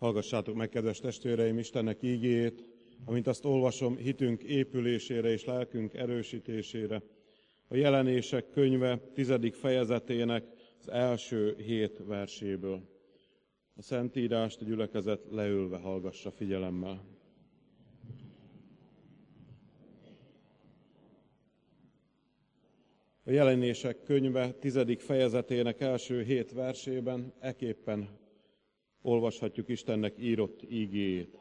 Hallgassátok meg, kedves testvéreim, Istennek ígéjét, amint azt olvasom, hitünk épülésére és lelkünk erősítésére. A Jelenések könyve 10. fejezetének az első 7 verséből. A Szentírást a gyülekezet leülve hallgassa figyelemmel. A Jelenések könyve 10. fejezetének első 7 versében ekképpen olvashatjuk Istennek írott ígéjét.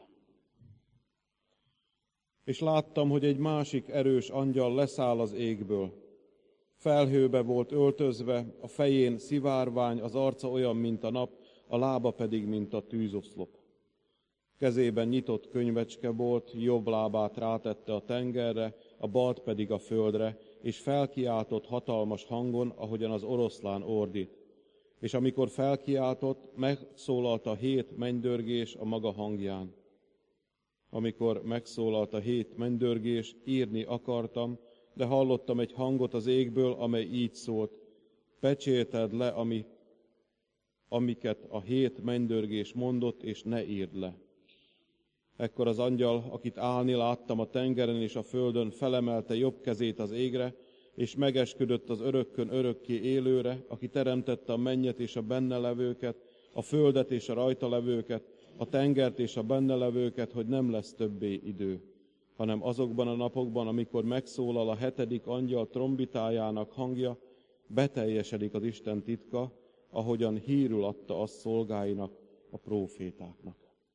És láttam, hogy egy másik erős angyal leszáll az égből. Felhőbe volt öltözve, a fején szivárvány, az arca olyan, mint a nap, a lába pedig, mint a tűzoszlop. Kezében nyitott könyvecske volt, jobb lábát rátette a tengerre, a balt pedig a földre, és felkiáltott hatalmas hangon, ahogyan az oroszlán ordít. És amikor felkiáltott, megszólalt a 7 mennydörgés a maga hangján. Amikor megszólalt a 7 mennydörgés, írni akartam, de hallottam egy hangot az égből, amely így szólt: pecsételd le, amiket a 7 mennydörgés mondott, és ne írd le. Ekkor az angyal, akit állni láttam a tengeren és a földön, felemelte jobb kezét az égre, és megesküdött az örökkön örökké élőre, aki teremtette a mennyet és a benne levőket, a földet és a rajta levőket, a tengert és a benne levőket, hogy nem lesz többé idő, hanem azokban a napokban, amikor megszólal a 7. angyal trombitájának hangja, beteljesedik az Isten titka, ahogyan hírül adta azt szolgáinak, a prófétáknak.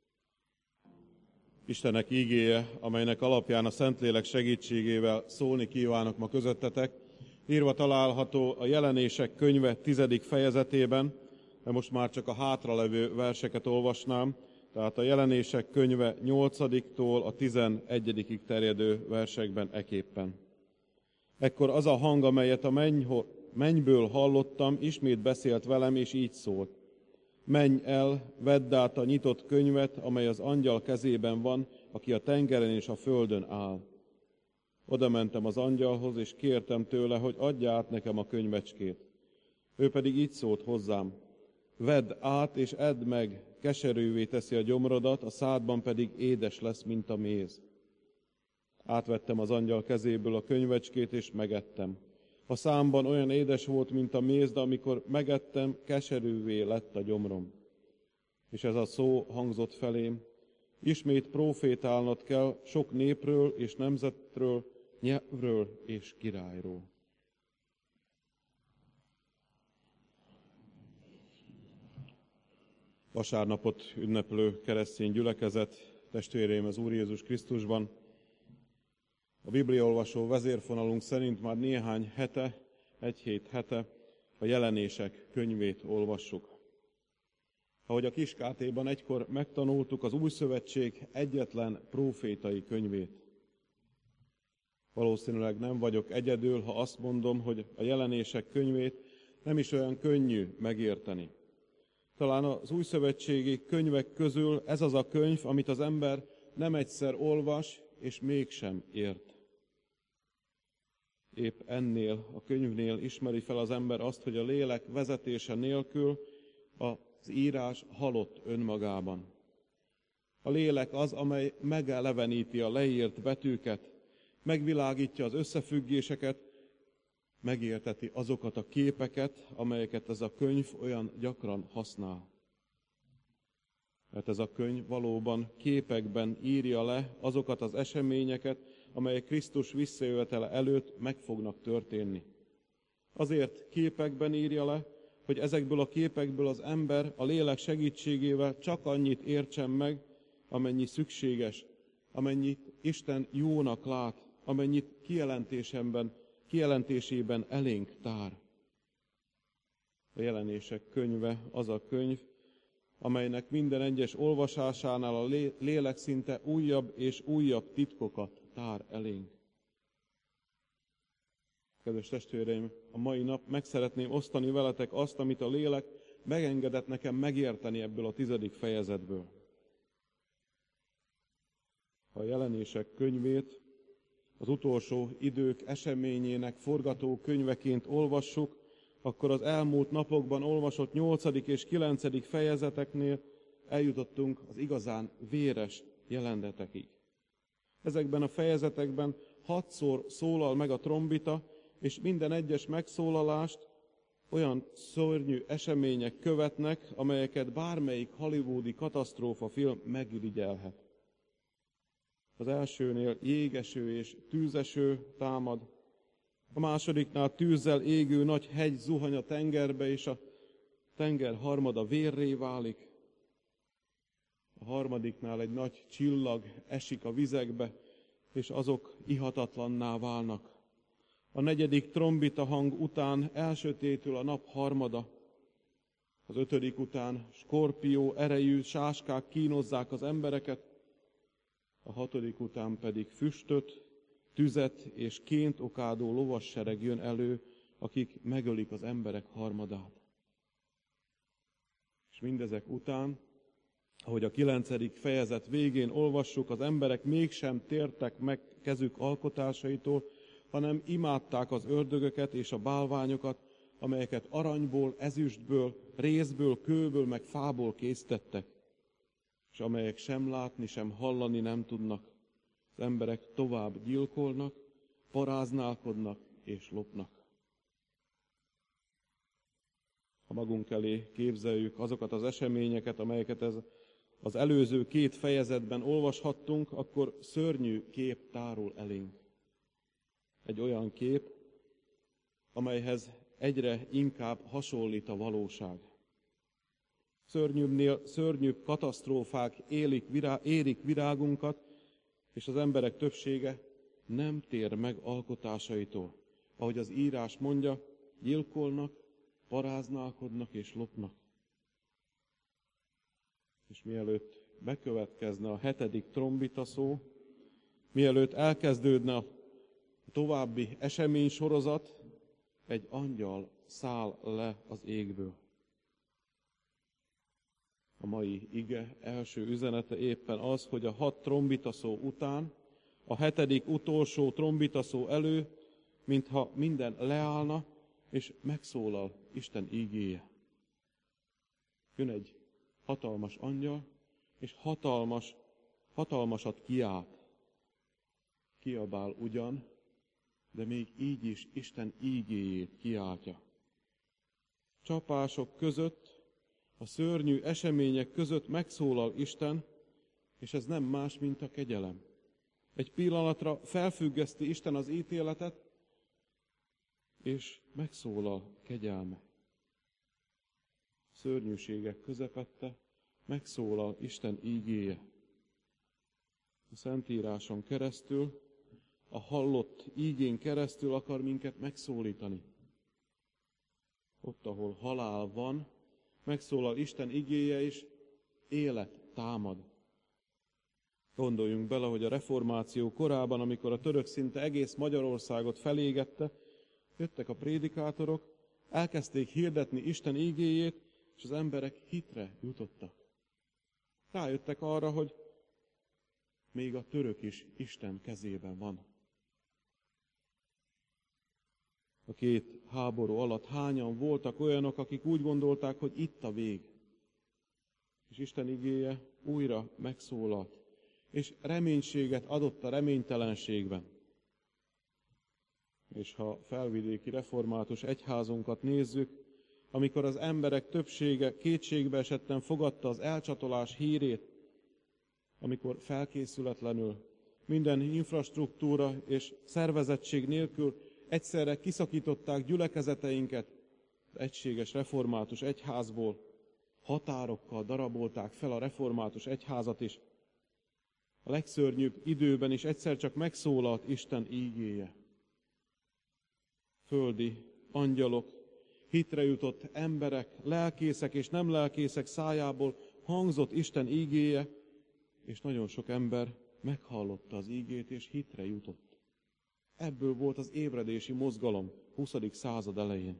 Istennek ígéje, amelynek alapján a Szentlélek segítségével szólni kívánok ma közöttetek, írva található a Jelenések könyve 10. fejezetében, de most már csak a hátralevő verseket olvasnám, tehát a Jelenések könyve 8-tól a 11. terjedő versekben eképpen. Ekkor az a hang, amelyet a mennyből hallottam, ismét beszélt velem, és így szólt: menj el, vedd át a nyitott könyvet, amely az angyal kezében van, aki a tengeren és a földön áll. Oda mentem az angyalhoz, és kértem tőle, hogy adja át nekem a könyvecskét. Ő pedig így szólt hozzám: vedd át, és edd meg, keserűvé teszi a gyomrodat, a szádban pedig édes lesz, mint a méz. Átvettem az angyal kezéből a könyvecskét, és megettem. A számban olyan édes volt, mint a méz, de amikor megettem, keserűvé lett a gyomrom. És ez a szó hangzott felém: ismét prófétálnod kell sok népről és nemzetről, nyelvről és királyról. Vasárnapot ünneplő keresztény gyülekezet, testvéreim az Úr Jézus Krisztusban, a bibliaolvasó vezérfonalunk szerint már néhány hete, 1 hete a Jelenések könyvét olvassuk. Ahogy a Kiskátéban egykor megtanultuk, az Új Szövetség egyetlen prófétai könyvét. Valószínűleg nem vagyok egyedül, ha azt mondom, hogy a Jelenések könyvét nem is olyan könnyű megérteni. Talán az újszövetségi könyvek közül ez az a könyv, amit az ember nem egyszer olvas, és mégsem ért. Épp ennél a könyvnél ismeri fel az ember azt, hogy a lélek vezetése nélkül az írás halott önmagában. A lélek az, amely megeleveníti a leírt betűket, megvilágítja az összefüggéseket, megérteti azokat a képeket, amelyeket ez a könyv olyan gyakran használ. Mert ez a könyv valóban képekben írja le azokat az eseményeket, amelyek Krisztus visszajövetele előtt meg fognak történni. Azért képekben írja le, hogy ezekből a képekből az ember a lélek segítségével csak annyit értsen meg, amennyi szükséges, amennyit Isten jónak lát, amennyit kijelentésében elénk tár. A Jelenések könyve az a könyv, amelynek minden egyes olvasásánál a lélek szinte újabb és újabb titkokat tár elénk. Kedves testvéreim, a mai nap meg szeretném osztani veletek azt, amit a lélek megengedett nekem megérteni ebből a 10. fejezetből. A Jelenések könyvét az utolsó idők eseményének forgatókönyveként olvassuk, akkor az elmúlt napokban olvasott 8. és 9. fejezeteknél eljutottunk az igazán véres jelenetekig. Ezekben a fejezetekben 6-szor szólal meg a trombita, és minden egyes megszólalást olyan szörnyű események követnek, amelyeket bármelyik hollywoodi katasztrófafilm megirigyelhet. Az elsőnél jégeső és tűzeső támad, a másodiknál tűzzel égő nagy hegy zuhany a tengerbe, és a tenger harmada vérré válik. A harmadiknál egy nagy csillag esik a vizekbe, és azok ihatatlanná válnak. A negyedik trombita hang után elsötétül a nap harmada. Az 5. után skorpió erejű sáskák kínozzák az embereket, a 6. után pedig füstöt, tüzet és ként okádó lovassereg jön elő, akik megölik az emberek harmadát. És mindezek után, ahogy a 9. fejezet végén olvassuk, az emberek mégsem tértek meg kezük alkotásaitól, hanem imádták az ördögöket és a bálványokat, amelyeket aranyból, ezüstből, rézből, kőből, meg fából késztettek, és amelyek sem látni, sem hallani nem tudnak. Az emberek tovább gyilkolnak, paráználkodnak és lopnak. Ha magunk elé képzeljük azokat az eseményeket, amelyeket az előző 2 fejezetben olvashattunk, akkor szörnyű kép tárul elénk. Egy olyan kép, amelyhez egyre inkább hasonlít a valóság. Szörnyűbbnél szörnyűbb katasztrófák érik virágunkat, és az emberek többsége nem tér meg alkotásaitól. Ahogy az írás mondja, gyilkolnak, paráználkodnak és lopnak. És mielőtt bekövetkezne a 7. trombita szó, mielőtt elkezdődne a további eseménysorozat, egy angyal száll le az égből. A mai ige első üzenete éppen az, hogy a 6 trombitaszó után, a 7. utolsó trombitaszó előtt, mintha minden leállna, és megszólal Isten ígéje. Jön egy hatalmas angyal, és hatalmasat kiált. Kiabál ugyan, de még így is Isten ígéjét kiáltja. Csapások között, a szörnyű események között megszólal Isten, és ez nem más, mint a kegyelem. Egy pillanatra felfüggeszti Isten az ítéletet, és megszólal kegyelme. Szörnyűségek közepette megszólal Isten ígéje. A Szentíráson keresztül, a hallott ígén keresztül akar minket megszólítani. Ott, ahol halál van, megszólal Isten igéje, és élet támad. Gondoljunk bele, hogy a reformáció korában, amikor a török szinte egész Magyarországot felégette, jöttek a prédikátorok, elkezdték hirdetni Isten igéjét, és az emberek hitre jutottak. Rájöttek arra, hogy még a török is Isten kezében van. A 2 háború alatt hányan voltak olyanok, akik úgy gondolták, hogy itt a vég. És Isten igéje újra megszólalt, és reménységet adott a reménytelenségben. És ha felvidéki református egyházunkat nézzük, amikor az emberek többsége kétségbe esetten fogadta az elcsatolás hírét, amikor felkészületlenül, minden infrastruktúra és szervezettség nélkül egyszerre kiszakították gyülekezeteinket az egységes református egyházból, határokkal darabolták fel a református egyházat is. A legszörnyűbb időben is egyszer csak megszólalt Isten ígéje. Földi angyalok, hitre jutott emberek, lelkészek és nem lelkészek szájából hangzott Isten ígéje, és nagyon sok ember meghallotta az ígét és hitre jutott. Ebből volt az ébredési mozgalom 20. század elején.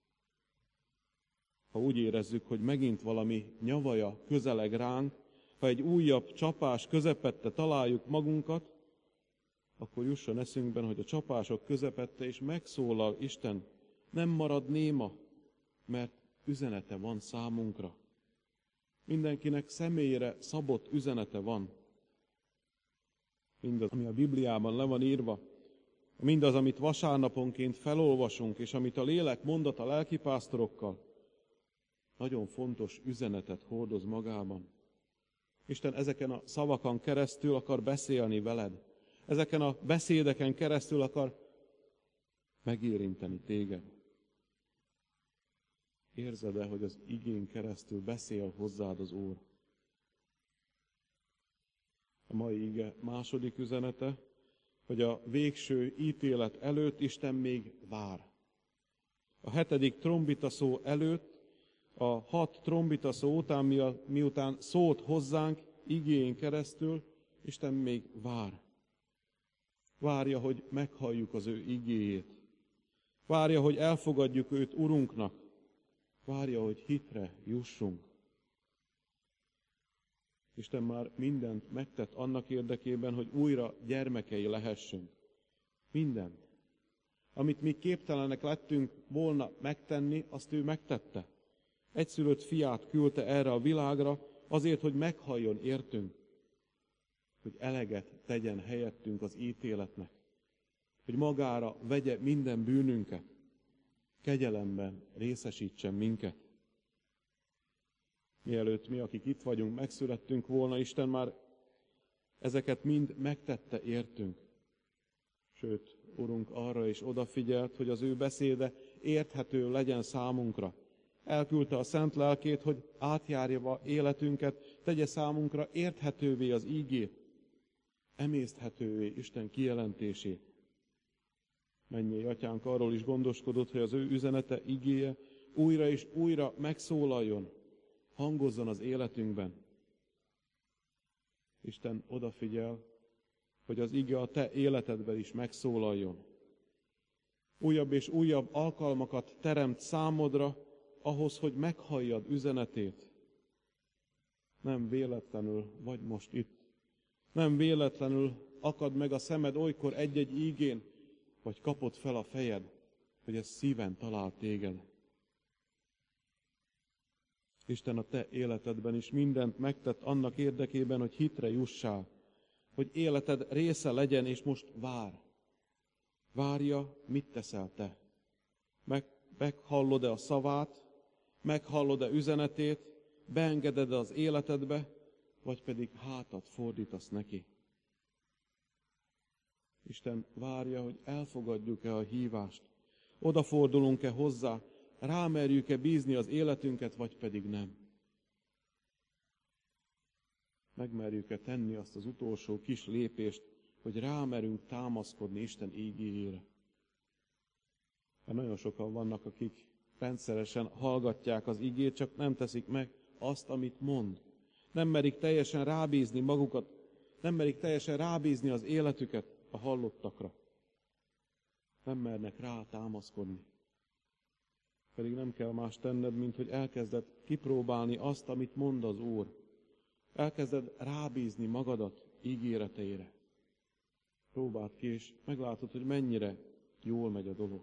Ha úgy érezzük, hogy megint valami nyavaja közeleg ránk, ha egy újabb csapás közepette találjuk magunkat, akkor jusson eszünkben, hogy a csapások közepette is megszólal Isten. Nem marad néma, mert üzenete van számunkra. Mindenkinek személyre szabott üzenete van. Mindaz, ami a Bibliában le van írva, mindaz, amit vasárnaponként felolvasunk, és amit a lélek mondat a lelkipásztorokkal, nagyon fontos üzenetet hordoz magában. Isten ezeken a szavakon keresztül akar beszélni veled. Ezeken a beszédeken keresztül akar megérinteni téged. Érzed-e, hogy az igén keresztül beszél hozzád az Úr? A mai ige második üzenete, hogy a végső ítélet előtt Isten még vár. A 7. trombita szó előtt, a 6 trombita szó után, miután szólt hozzánk igén keresztül, Isten még vár. Várja, hogy meghalljuk az ő igéjét. Várja, hogy elfogadjuk őt Urunknak. Várja, hogy hitre jussunk. Isten már mindent megtett annak érdekében, hogy újra gyermekei lehessünk. Mindent. Amit mi képtelenek lettünk volna megtenni, azt ő megtette. Egyszülött fiát küldte erre a világra, azért, hogy meghalljon értünk. Hogy eleget tegyen helyettünk az ítéletnek. Hogy magára vegye minden bűnünket. Kegyelemben részesítsen minket. Mielőtt mi, akik itt vagyunk, megszülettünk volna, Isten már ezeket mind megtette értünk. Sőt, Urunk arra is odafigyelt, hogy az ő beszéde érthető legyen számunkra. Elküldte a Szent Lelkét, hogy átjárja életünket, tegye számunkra érthetővé az ígét, emészthetővé Isten kijelentését. Mennyei Atyánk arról is gondoskodott, hogy az ő üzenete, igéje újra és újra megszólaljon, hangozzon az életünkben. Isten odafigyel, hogy az ige a te életedben is megszólaljon. Újabb és újabb alkalmakat teremt számodra, ahhoz, hogy meghalljad üzenetét. Nem véletlenül vagy most itt. Nem véletlenül akad meg a szemed olykor egy-egy ígén, vagy kapod fel a fejed, hogy ez szíven talál téged. Isten a te életedben is mindent megtett annak érdekében, hogy hitre jussál, hogy életed része legyen, és most vár. Várja, mit teszel te. Meghallod-e a szavát, meghallod-e üzenetét, beengeded-e az életedbe, vagy pedig hátat fordítasz neki. Isten várja, hogy elfogadjuk-e a hívást, odafordulunk-e hozzá, rámerjük-e bízni az életünket, vagy pedig nem. Megmerjük-e tenni azt az utolsó kis lépést, hogy rámerünk támaszkodni Isten ígéjére. Mert nagyon sokan vannak, akik rendszeresen hallgatják az igét, csak nem teszik meg azt, amit mond. Nem merik teljesen rábízni magukat, nem merik teljesen rábízni az életüket a hallottakra. Nem mernek rá támaszkodni. Pedig nem kell más tenned, mint hogy elkezded kipróbálni azt, amit mond az Úr. Elkezded rábízni magadat ígéreteire. Próbáld ki, és meglátod, hogy mennyire jól megy a dolog.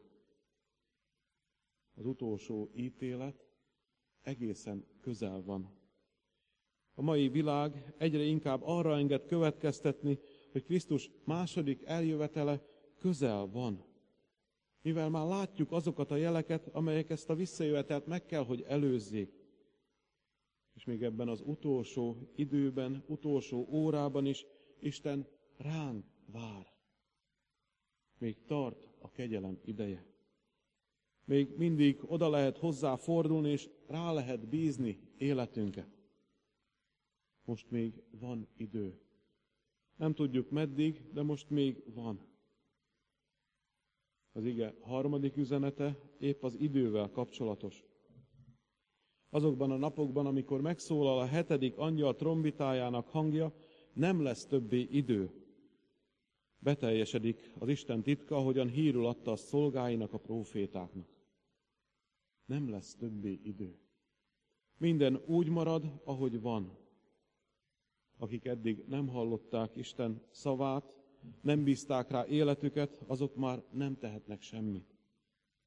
Az utolsó ítélet egészen közel van. A mai világ egyre inkább arra enged következtetni, hogy Krisztus második eljövetele közel van. Mivel már látjuk azokat a jeleket, amelyek ezt a visszajövetelt meg kell, hogy előzzék. És még ebben az utolsó időben, utolsó órában is Isten ránk vár. Még tart a kegyelem ideje. Még mindig oda lehet hozzá fordulni, és rá lehet bízni életünket. Most még van idő. Nem tudjuk meddig, de most még van. Az ige harmadik üzenete épp az idővel kapcsolatos. Azokban a napokban, amikor megszólal a 7. angyal trombitájának hangja, nem lesz többé idő. Beteljesedik az Isten titka, ahogyan hírül adta a szolgáinak, a prófétáknak. Nem lesz többé idő. Minden úgy marad, ahogy van. Akik eddig nem hallották Isten szavát, nem bízták rá életüket, azok már nem tehetnek semmit.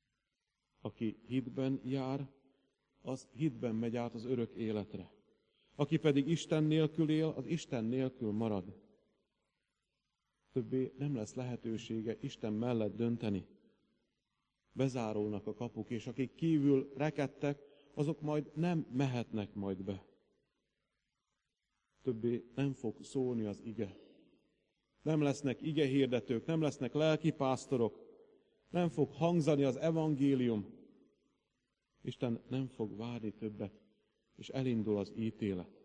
Aki hitben jár, az hitben megy át az örök életre. Aki pedig Isten nélkül él, az Isten nélkül marad. Többé nem lesz lehetősége Isten mellett dönteni. Bezárulnak a kapuk, és akik kívül rekedtek, azok majd nem mehetnek majd be. Többé nem fog szólni az ige. Nem lesznek igehirdetők, nem lesznek lelkipásztorok, nem fog hangzani az evangélium. Isten nem fog várni többet, és elindul az ítélet.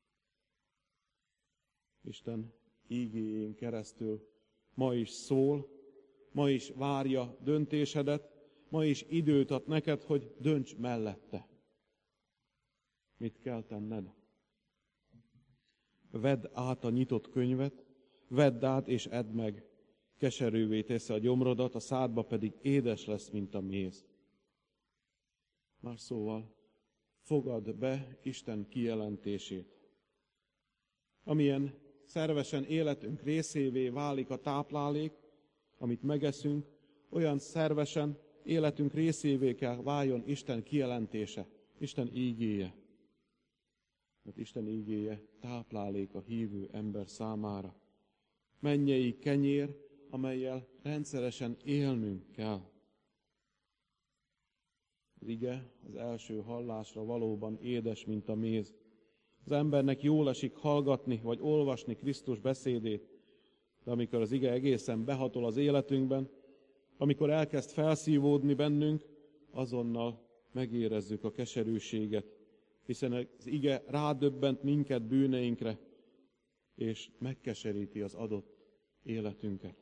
Isten ígéjén keresztül ma is szól, ma is várja döntésedet, ma is időt ad neked, hogy dönts mellette. Mit kell tenned? Vedd át a nyitott könyvet, vedd át és edd meg. Keserűvé teszi a gyomrodat, a szádba pedig édes lesz, mint a méz. Más szóval, fogadd be Isten kijelentését. Amilyen szervesen életünk részévé válik a táplálék, amit megeszünk, olyan szervesen életünk részévé kell váljon Isten kijelentése, Isten ígéje. Mert Isten ígéje táplálék a hívő ember számára. Mennyei kenyér, amellyel rendszeresen élnünk kell. Az ige az első hallásra valóban édes, mint a méz. Az embernek jól esik hallgatni, vagy olvasni Krisztus beszédét, de amikor az ige egészen behatol az életünkben, amikor elkezd felszívódni bennünk, azonnal megérezzük a keserűséget, hiszen az ige rádöbbent minket bűneinkre, és megkeseríti az adott életünket.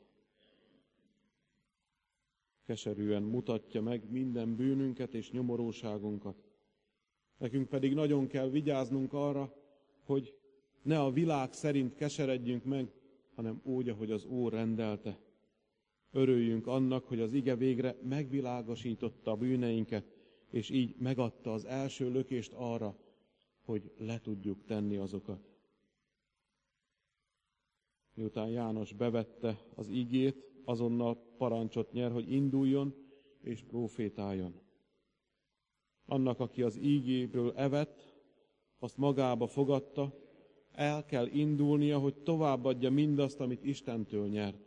Keserűen mutatja meg minden bűnünket és nyomorúságunkat. Nekünk pedig nagyon kell vigyáznunk arra, hogy ne a világ szerint keseredjünk meg, hanem úgy, ahogy az Úr rendelte. Örüljünk annak, hogy az ige végre megvilágosította a bűneinket, és így megadta az első lökést arra, hogy le tudjuk tenni azokat. Miután János bevette az igét, azonnal parancsot nyer, hogy induljon és prófétáljon. Annak, aki az ígéből evett, azt magába fogadta, el kell indulnia, hogy továbbadja mindazt, amit Istentől nyert.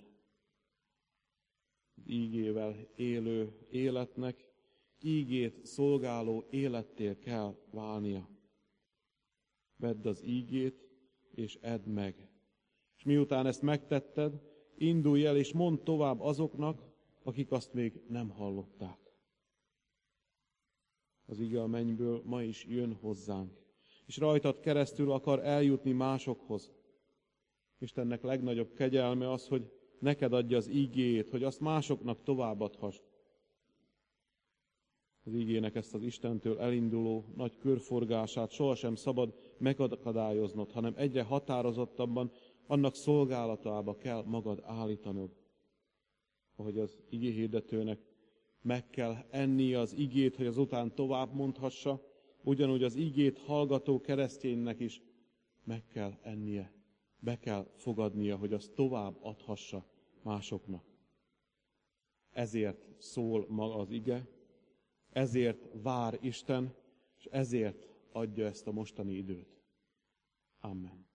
Az ígével élő életnek ígét szolgáló életté kell válnia. Vedd az ígét, és edd meg. És miután ezt megtetted, indulj el, és mondd tovább azoknak, akik azt még nem hallották. Az ige a mennyből ma is jön hozzánk, és rajtad keresztül akar eljutni másokhoz. Istennek legnagyobb kegyelme az, hogy neked adja az ígéjét, hogy azt másoknak továbbadhass. Az ígének ezt az Istentől elinduló nagy körforgását sohasem szabad megakadályoznod, hanem egyre határozottabban annak szolgálatába kell magad állítanod. Ahogy az igéhirdetőnek meg kell ennie az igét, hogy azután tovább mondhassa, ugyanúgy az igét hallgató kereszténynek is meg kell ennie, be kell fogadnia, hogy azt tovább adhassa másoknak. Ezért szól ma az ige, ezért vár Isten, és ezért adja ezt a mostani időt. Amen.